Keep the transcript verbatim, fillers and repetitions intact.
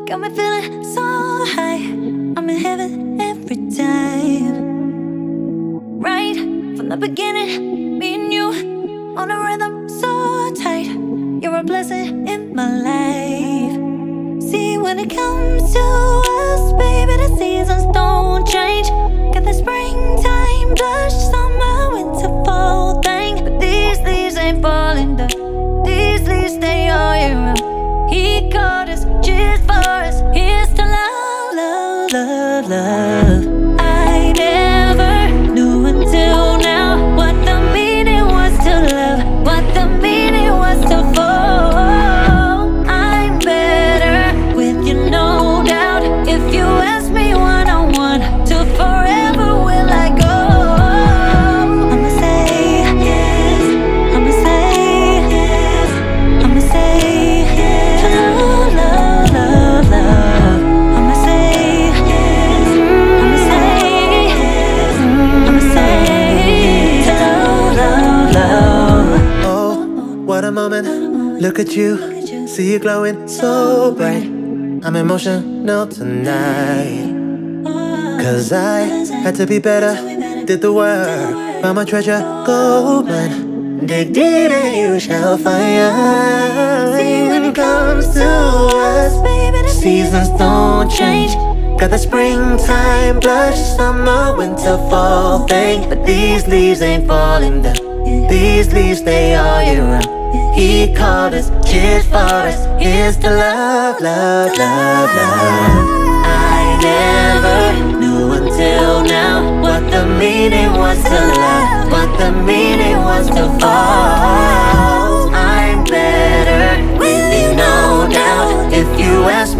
Got me feeling so high, I'm in heaven every time. Right from the beginning, me and you on a rhythm so tight. You're a blessing in my life. See, when it comes to us, baby, the seasons don't change. Got the springtime, blush, summer, winter, fall thing. But these leaves ain't falling down. These leaves stay all year round. He called us, cheers for us. Here's to love, love, love, love. I never knew until now what the meaning was to love, what the meaning was to fall. I'm better with you, no doubt. If you ask me one on one, to forever will I go. I'ma say yes, I'ma say yes, I'ma say yes to love, love, love, love. I'ma say yes, I'ma say yes, I'ma say to love, love, love. Oh, what a moment. Look at you, see you glowing so bright. I'm emotional tonight, cause I had to be better, did the work, found my treasure, goldmine. Dig deep and you shall find. See, when it comes to us, baby, the seasons don't change. Got the springtime, blush, summer, winter, fall thing. But these leaves ain't falling down. These leaves stay all year round. He called us, cheers for us. Here's to love, love, love, love. I never knew until now what the meaning was to love, what the meaning was to fall. I'm better with you, no doubt. If you ask